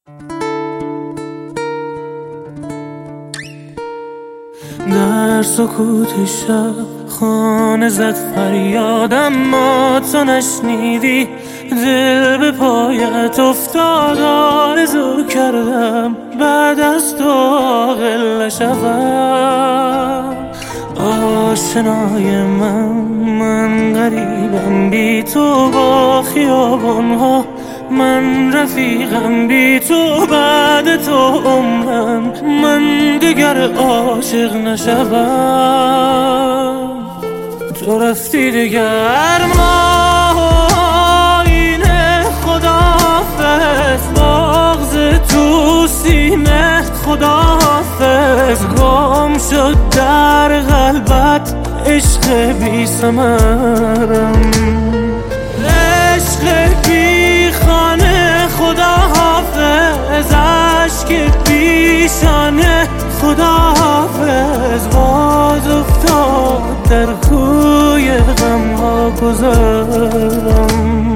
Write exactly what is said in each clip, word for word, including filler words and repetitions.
در سکوت شب خانه زد فریادم، ما تو نشنیدی. دل به پایت افتاد، آرزو کردم بعد از تو عاقل نشوم. آشنای من من غریبم بی تو با خیابانها، من رفیقم بی تو بعد تو عمرم، من دیگر عاشق نشوم. تو رفتی دیگر ما اینه، خداحافظ بغض تو سینه، خداحافظ گم شد در قلبت عشق بی ثمرم، عشق بی خانه، خداحافظ اشک پیشانه، خداحافظ باز افتاد در کوی غم ها گذرم.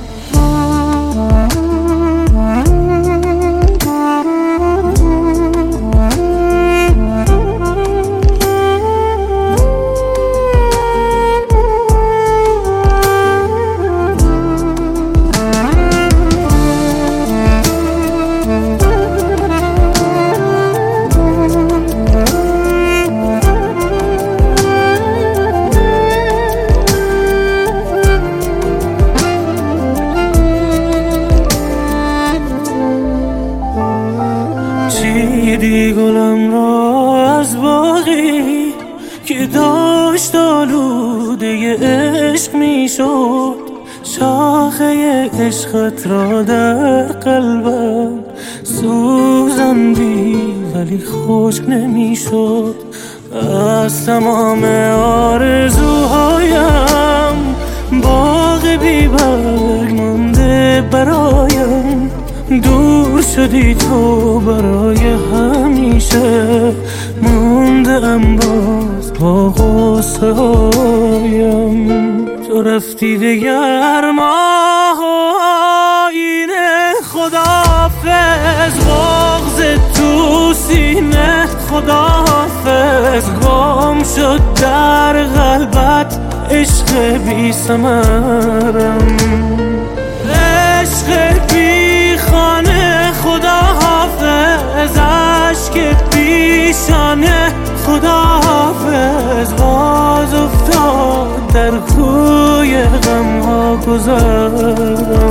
چیدی گلم را از باغی که داشت آلوده عشق می شد، شاخه عشقت را در قلبم سوزندی ولی خشک نمی شد. از تمام آرزوهایم باغ بی برگ مانده برایم، دور شدی تو برای همیشه، مونده ام باز با غصه هایم. تو رفتی دیگر ما اینه، خداحافظ بغض تو سینه، خداحافظ گم شد در قلبت عشق بی ثمرم، عشق بی خانه، خداحافظ اشک پیشانه، خداحافظ باز افتاد در کوی غم ها گذرم.